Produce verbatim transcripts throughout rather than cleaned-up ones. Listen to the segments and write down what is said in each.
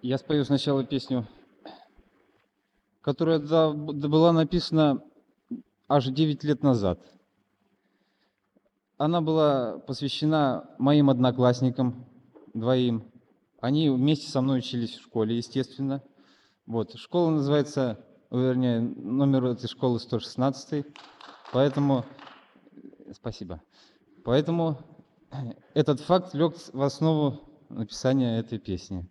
Я спою сначала песню, которая да, б- была написана аж девять лет назад. Она была посвящена моим одноклассникам двоим. Они вместе со мной учились в школе, естественно. Вот. Школа называется, вернее, номер этой школы сто шестнадцать. Поэтому, спасибо. Поэтому этот факт лег в основу написания этой песни.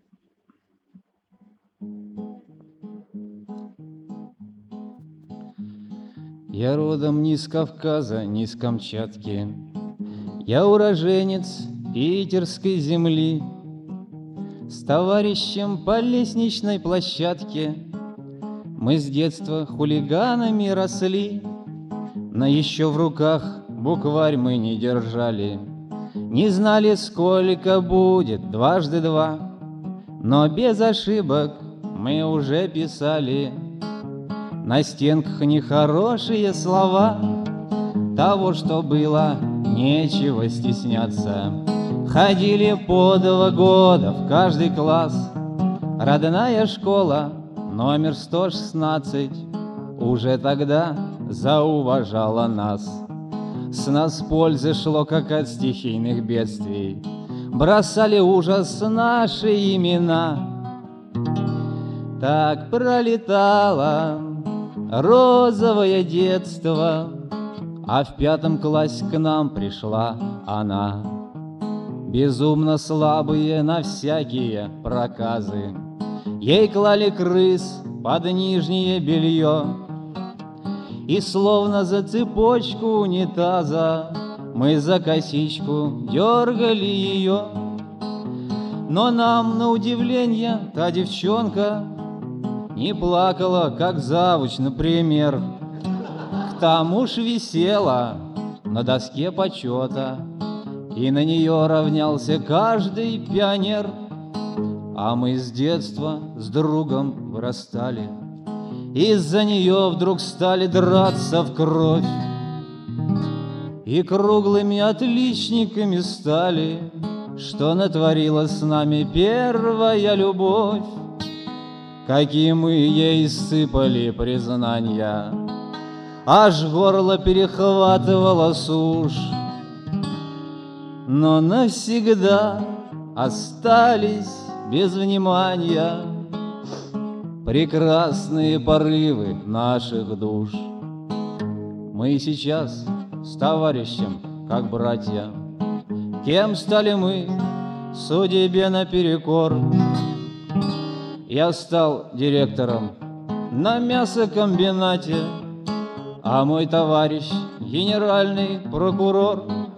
Я родом не с Кавказа, не с Камчатки. Я уроженец питерской земли. С товарищем по лестничной площадке мы с детства хулиганами росли. Но еще в руках букварь мы не держали, не знали, сколько будет дважды два. Но без ошибок мы уже писали на стенках нехорошие слова. Того, что было, нечего стесняться. Ходили по два года в каждый класс. Родная школа, номер сто шестнадцать, уже тогда зауважала нас. С нас пользы шло, как от стихийных бедствий. Бросали ужас наши имена. Так пролетало розовое детство, а в пятом классе к нам пришла она. Безумно слабые на всякие проказы, ей клали крыс под нижнее белье. И словно за цепочку унитаза мы за косичку дергали ее. Но нам, на удивление, та девчонка не плакала, как завуч, например. К тому ж висела на доске почета, и на нее равнялся каждый пионер. А мы с детства с другом вырастали, из-за нее вдруг стали драться в кровь, и круглыми отличниками стали, что натворила с нами первая любовь. Какие мы ей сыпали признания, аж горло перехватывало сушь. Но навсегда остались без внимания прекрасные порывы наших душ. Мы сейчас с товарищем, как братья, кем стали мы, судьбе наперекор. Я стал директором на мясокомбинате, а мой товарищ генеральный прокурор.